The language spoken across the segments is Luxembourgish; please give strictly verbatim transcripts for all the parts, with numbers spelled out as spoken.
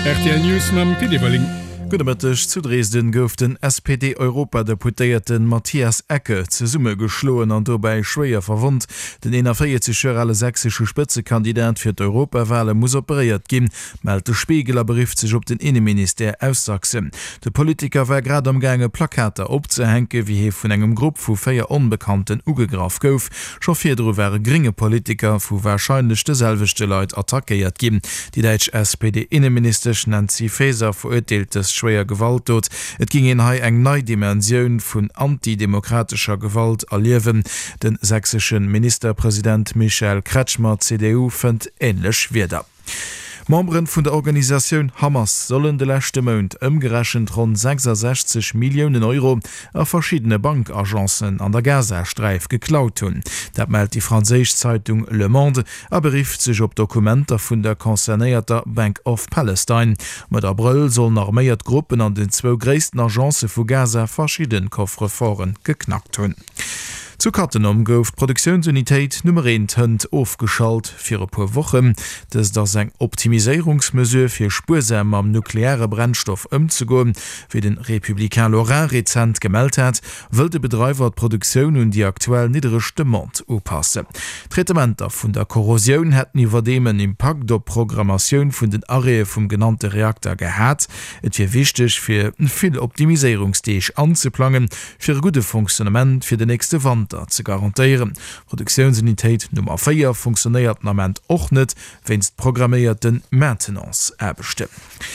R T L News mam Pidewaling. Gutech zu Dresden gouf den S P D-Europadeputéierten Matthias Ecke ze Summe geschloen an dobei schwéier verwunt. Den ennnerfeiertzescher alle sächsische Spitzekandidat fir d'Europawahle muss operiert ginn, meldt de Spiegeler berieft sich op den Innenminister aus Sachsen. De Politiker war grad am gange Plakater opzehenke, wie he vun engem Grupp vu féier Unbekannten ugegraf gouf. Schoffirdro wäre geringe Politiker vu wahrscheinlich deselvechte Leiit attackiert ginn. Die Deitsch S P D-Innenminister Nancy Faeser verurteiltes schwer Gewalt dort. Et ging in hai eng neue Dimension vun antidemokratischer Gewalt erliewen. Den sächsischen Ministerpräsident Michael Kretschmer C D U fand ähnlich wieder. Membren vun der Organisation Hamas sollen de lechte Mount ëmgerechend rund sechsundsechzig Millionen Euro a verschiedene Bankagenzen an der Gazastreif geklaut hun. Dat meldt die Französisch Zeitung Le Monde, a berieft sich op Dokumenter vun der konzernéierter Bank of Palestine. Mit April sollen arméiert Gruppen an den zwo gréisten Agence vu Gaza verschieden Koffreforen geknackt hun. Zu Kattenom gouf Produktionsunitéit Nummer eins hënd aufgeschalt fir e puer Wochen, dats das eng Optimisierungsmesur fir Spursam am nukleare Brennstoff ëmzugoen, wie den Republikan Laurent Rezent gemeldt hat, wëll de Betreiber Produktionioun und die aktuell niederechte Mont oppasse. Tretementer vun der Korrosion hätten iwwer demen Impact op Programmatioun vun den Aree vum genannte Reaktor gehät, et fir wichtig fir en vill Optimisierungsdeeg anzuplangen, fir gute Funktionament fir de nächste Wand zu garantieren. Produktionsunitéit Nummer vier funktioniert nament och net, wennst programmierten Maintenance erbestimmen.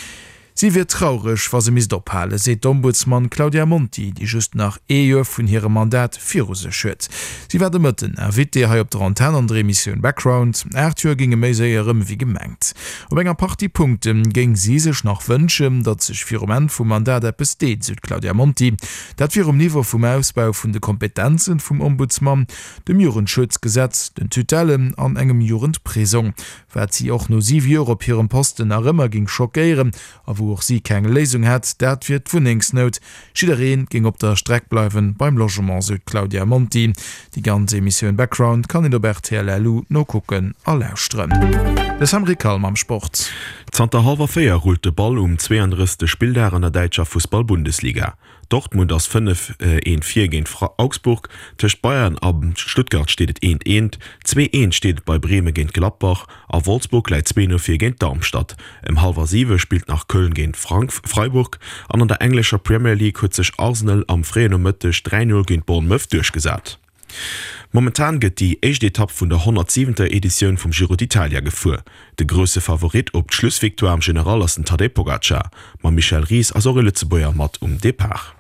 Sie wird traurig, was sie mis dophale, seht Ombudsmann Claudia Monti, die just nach Ehe vun ihrem Mandat viruse schütt. Sie werde mitten, er wit ha op der Antenne an der Emission Background, Ertür ginge meiséierem wie gemengt. Ob enger Partypunkten ging sie sech nach wünschen, dat sich Firment vum Mandat der besteht, süd Claudia Monti, dat wir um Niveau vum Ausbau vun de Kompetenzen vum Ombudsmann, dem Jurendschutzgesetz, den Tutellen an engem Jugendpresung, werd sie auch no sie wie op ihrem Posten nach immer ging schockieren, a wo auch sie keine Lesung hat, dat wird vu Not. Schiedereen ging op der Streck bleiben beim Logement Süd Claudia Monti. Die ganze Emission Background kann in der R T L L U no gucken allström. Das Amerika am Sport. Zter Halver Feier holt de Ball um zweiunddreißig Spielder an der Deutscher Fußball-Bundesliga. Dortmund aus fünf eins vier gegen Augsburg, Tisch Bayern ab Stuttgart steht eins eins, zwei eins steht bei Bremen gegen Gladbach, auf Wolfsburg leiht zwei null vier gegen Darmstadt. Im halber sieben spielt nach Köln gegen Frank Freiburg, an der englischer Premier League hat sich Arsenal am Freitag drei null gegen Bournemouth durchgesetzt. Momentan geht die erste Etappe von der hundertsiebenten Edition vom Giro d'Italia gefuhr. Der größte Favorit ob die Schlussviktoire am General ist Tadej Pogacar, mit Michael Ries als auch Lützebäuer matt um Depart.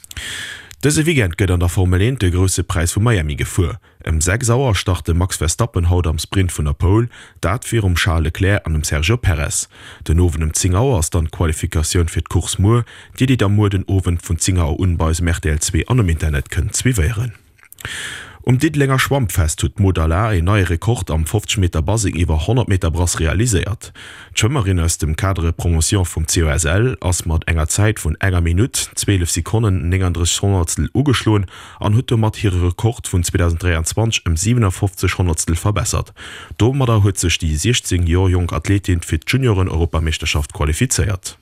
Diese Weekend geht an der Formel eins der größte Preis von Miami gefuhr. Im sechs Sauer startete Max Verstappen haut am Sprint von der Pole, dat für um Charles Leclerc an dem Sergio Perez. Den Oven im zehn Uhr ist dann Qualifikation für die Course Moore, die die am Morgen den Oven von zehn Uhr und bei M R T L zwei an dem Internet können zwiebeln. Um dit länger Schwammfest tut Modala ein neuer Rekord am fünfzig Meter Basik über hundert Meter Brass realisiert. Schwimmerin aus dem Cadre Promotion vom C O S L aus mat enger Zeit von enger Minute zwölf Sekunden neununddreißig Hundertstel ugeschlohen an hat mat ihre Rekord von zweitausenddreiundzwanzig im siebenundfünfzig Hundertstel verbessert. Dommer hat sich die sechzehn Jahre junge Athletin für die Junioren-Europameisterschaft qualifiziert.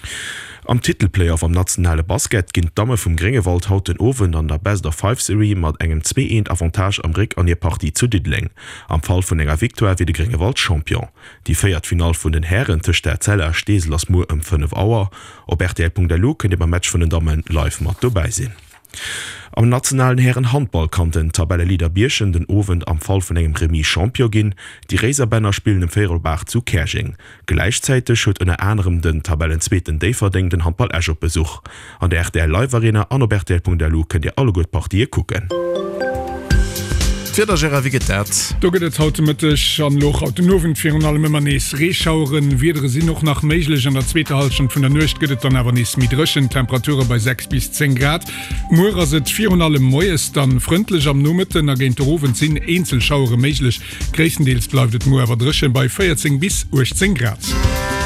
Am Titelplayer vom nationale Basket ginnt Dame vum Grengewald haut den Owen an der Best of Five Serie mat engem zwei eins Avantage am Rick an ihr Partie zu Diddling. Am Fall vun enger Victoire wie de Grengewald Champion. Die Feiertfinal vun den Herren tisch der Zeller Stesel as Mu um fünf Uhr. Op R T L Punkt L U könnt ihr beim Match von den Damen live mat dabei sehen. Am nationalen Herrenhandball kann den Tabellelieder Bierschen den Owen am Fall von engem Remis Champion gin. Die Racerbänner spielen im Ferelbach zu Kerching. Gleichzeitig schut unter anderem den Tabellenzweiten Daverding den Handball Azure Besuch. An der R T L Live Arena an R T L Punkt L U könnt ihr alle gut Partien gucken. Do get hautmëttech an Loch haut den Nowen fir allem immer nees Reschauuren wiedere sinn noch nach méiglech an der zweete Halschen vun der Nøcht gëtt an awer nees mitrechen Temperature bei sechs bis zehn Grad. Muer se vier allem Moes dann frontndlech am Numeten agent Rowen sinn Einzelschauure méiglech. Gréessendeels bleifet Moerwer drechen bei vierzehn bis achtzehn Grad.